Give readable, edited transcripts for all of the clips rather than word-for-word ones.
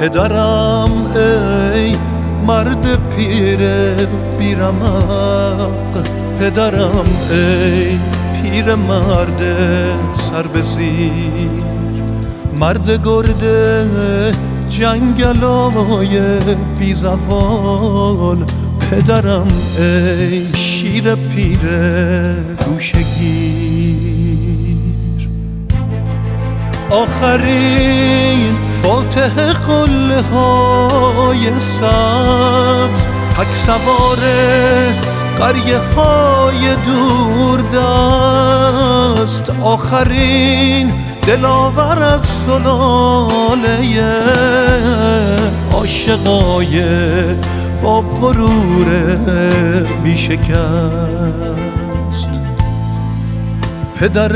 پدرم ای مرد پیر بیرمق، پدرم ای پیر مرد سر به زیر، مرد گرد جنگلای بی زوال، پدرم ای شیر پیر گوشه‌گیر. آخرین فاتح قله های سبز، تک سوار قریه های دور دست، آخرین دلاور از سلاله عاشقای با غرور بی شکست. پدر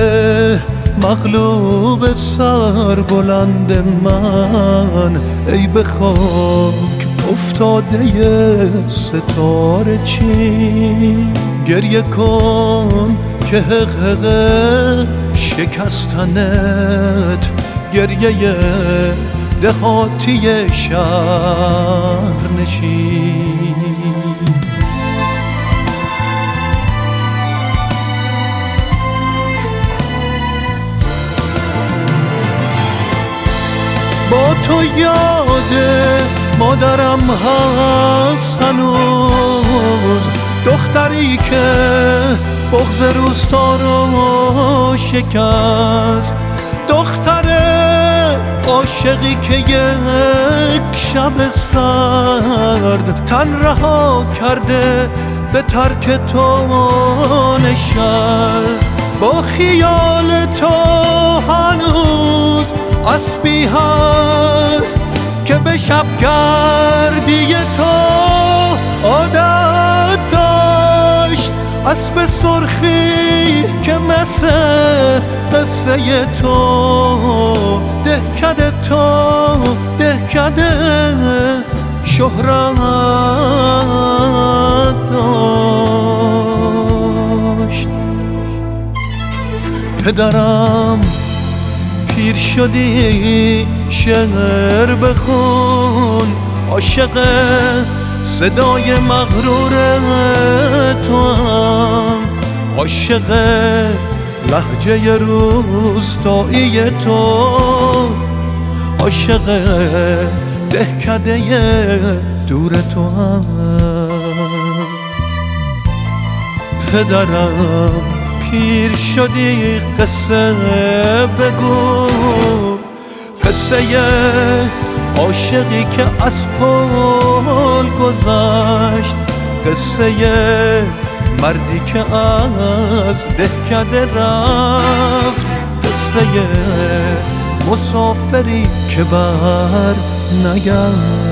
مغلوب سر بلند من، ای به خاک افتاده ستاره چین، گریه کن که حقق شکستنت، گریه دهاتی شهر نشین. با تو یاد مادرم هست هنوز، دختری که بغض روستا رو شکست، دختر عاشقی که یک شب سرد تن رها کرده به ترک تو نشست. با خیال تو هنوز اسبی هست که به شبگردی تو عادت داشت، اسب سرخی که مثل قصه تو دهکده تو دهکده شهرت داشت. پدرم پیر شدی شعر بخون، عاشق صدای مغرور تو هم، عاشق لهجه روستایی تو، عاشق دهکده دور تو هم. پدرم پیر شدی قصه بگو، قصه عاشقی که از پل گذشت، قصه مردی که از دهکده رفت، قصه مسافری که بر نگشت.